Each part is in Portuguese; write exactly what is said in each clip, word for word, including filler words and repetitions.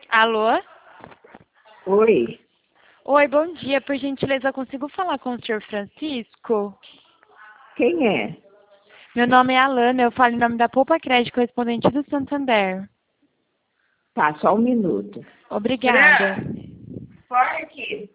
Alô? Oi, Oi, bom dia. Por gentileza, eu consigo falar com o senhor Francisco? quem é? Meu nome é Alana, eu falo em nome da Poupa Crédito, correspondente do Santander. Tá, só um minuto. Obrigada. Fran, fora aqui.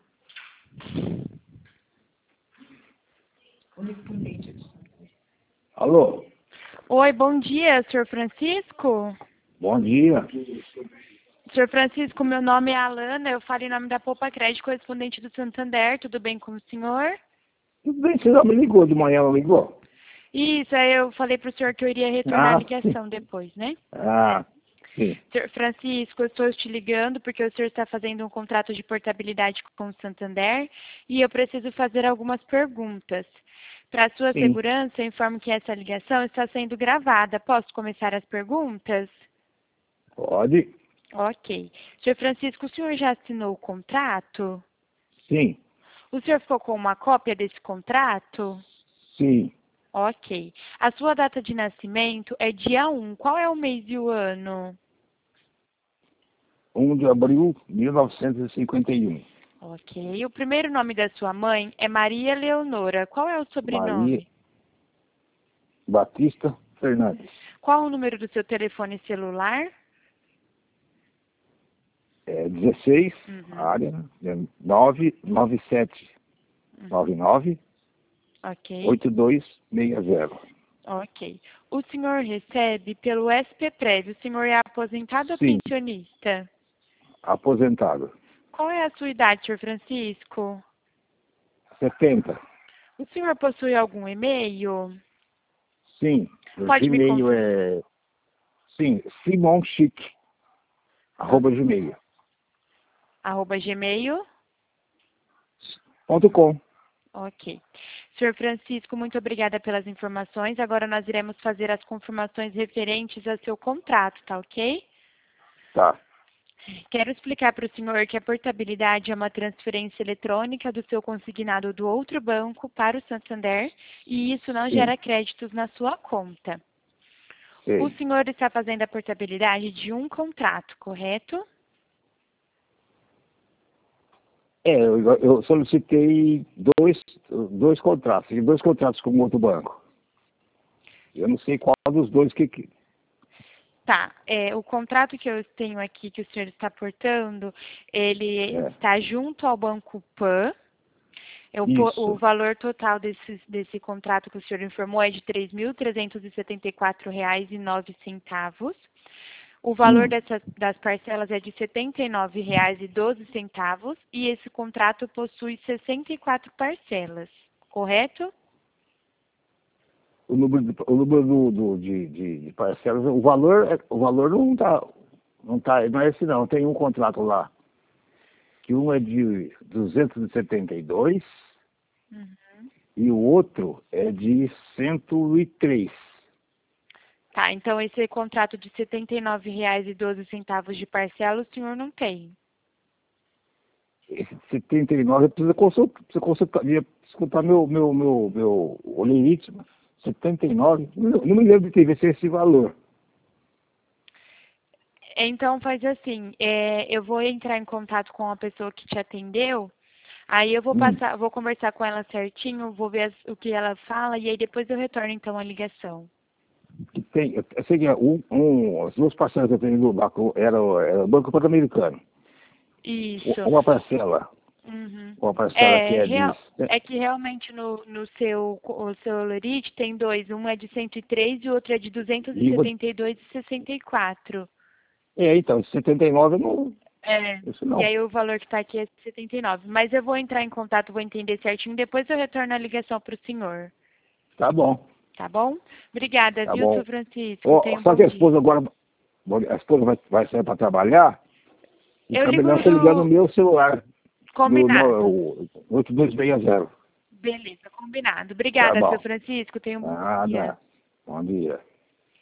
Alô, Oi, bom dia, senhor Francisco? bom dia. senhor Francisco, meu nome é Alana, eu falo em nome da Poupa Crédito, correspondente do Santander. Tudo bem com o senhor? Tudo bem, você já me ligou de manhã, não ligou? Isso, aí eu falei para o senhor que eu iria retornar a Ah, ligação depois, né? ah, sim, senhor Francisco, eu estou te ligando porque o senhor está fazendo um contrato de portabilidade com o Santander e eu preciso fazer algumas perguntas. Para sua sim, segurança, eu informo que essa ligação está sendo gravada. Posso começar as perguntas? pode, Ok. senhor Francisco, o senhor já assinou o contrato? sim, O senhor ficou com uma cópia desse contrato? sim. Ok. A sua data de nascimento é dia um. Qual é o mês e o ano? um de abril de mil novecentos e cinquenta e um. Ok. O primeiro nome da sua mãe é Maria Leonora. Qual é o Maria sobrenome? Batista Fernandes. Qual o número do seu telefone celular? É dezesseis, Uhum. área, né, nove nove sete nove nove Ok. oito dois seis zero. Ok. O senhor recebe pelo S P Prévio. O senhor é aposentado ou Sim, pensionista? aposentado. Qual é a sua idade, senhor Francisco? setenta. O senhor possui algum e-mail? Sim, o Pode me Gmail confirmar? é, sim, simonchic, arroba gmail Arroba Gmail? ponto com. Ok. senhor Francisco, muito obrigada pelas informações. Agora nós iremos fazer as confirmações referentes ao seu contrato, tá ok? Tá, Quero explicar para o senhor que a portabilidade é uma transferência eletrônica do seu consignado do outro banco para o Santander e isso não sim, gera créditos na sua conta. O sei. senhor está fazendo a portabilidade de um contrato, correto? É, eu, eu solicitei dois, dois contratos, e dois contratos com outro banco. Eu não sei qual dos dois que... que Tá, é, o contrato que eu tenho aqui que o senhor está portando, ele é, está junto ao Banco Pan. É, O, po- o isso. valor total desse, desse contrato que o senhor informou é de três mil trezentos e setenta e quatro reais e nove centavos. O valor Hum, dessas, das parcelas é de setenta e nove reais e doze centavos e esse contrato possui sessenta e quatro parcelas, correto? o número, de, o número do, do- de, de, de parcelas, o valor, é- o valor não tá, não tá, não é esse não, tem um contrato lá, que um é de duzentos e setenta e dois Uhum. e o outro é de cento e três. Tá, então esse contrato de setenta e nove reais e doze centavos de parcela o senhor não tem. Esse de setenta e nove, precisa consultar, precisa consultar, ia escutar meu, meu, meu, meu olerite, setenta e nove, não, não me lembro de ter visto esse valor. Então faz assim, é, eu vou entrar em contato com a pessoa que te atendeu, aí eu vou Hum, passar, vou conversar com ela certinho, vou ver as- o que ela fala e aí depois eu retorno então a ligação. que tem, eu eu sei que é um, um, as duas parcelas que eu tenho do banco era, o- era o Banco Pan-Americano. U- Isso. Uma parcela, Uhum. uma parcela que É, é de, real, é que realmente no, no seu, o seu Lorite tem dois, um é de cento e três e o outro é de duzentos e e uma, setenta e dois e sessenta e quatro. é, então, setenta e nove eu não, É. isso E não. aí o valor que está aqui é setenta e nove. Mas eu vou entrar em contato, vou entender certinho, depois eu retorno a ligação para o senhor. Tá bom, Tá bom? Obrigada, tá viu, bom. seu Francisco? Ó, Tenha um só bom que a dia. esposa agora, a esposa vai, vai sair para trabalhar, e Eu fica ligo melhor você ligar no no... meu celular. No, Combinado. no oito dois seis zero. Beleza, combinado. Tá Obrigada, seu bom. Francisco. Tenha um bom dia. Nada. Bom dia.